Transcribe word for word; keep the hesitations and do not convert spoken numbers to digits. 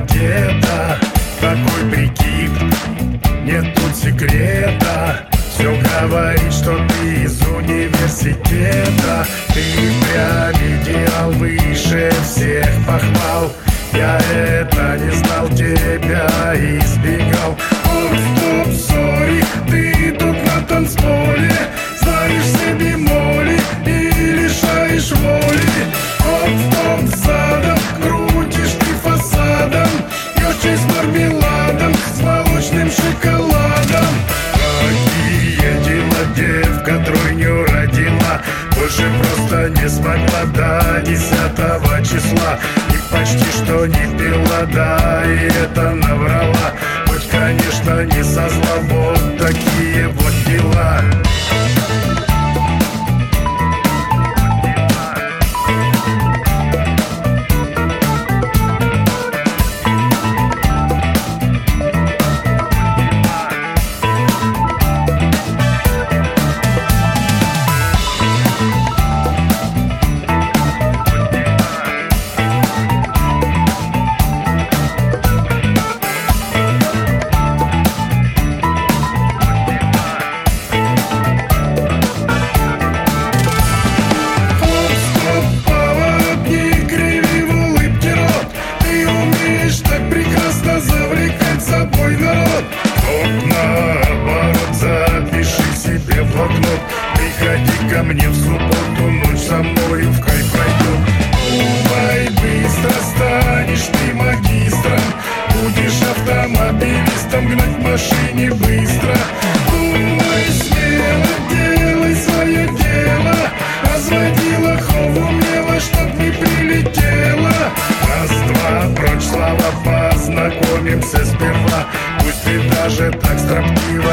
одета, такой прикид, нет тут секрета. Все говорит, что ты из университета. Ты прям идеал, выше всех похвал. Я это не знал, тебя избегал. Оп, стоп, сори, ты тут на танцполе, знаешь все бемоли и лишаешь воли. Оп, стоп, задом, крутишь ты фасадом, пьешь чай с мармеладом, с молочным шоколадом. Какие дела, девка тройню родила, больше просто не смогла до десятого числа. И почти что не пила, да, и это наврала. Хоть, конечно, не со зла, вот такие вот дела. Приходи ко мне в субботу, ночь со мною в кайф пройдем. Думай, быстро станешь ты магистром, будешь автомобилистом, гнать в машине быстро. Думай смело, делай свое дело, разводи лохов умело, чтоб не прилетело. Раз-два, прочь слова, познакомимся сперва. Пусть ты даже так строптива,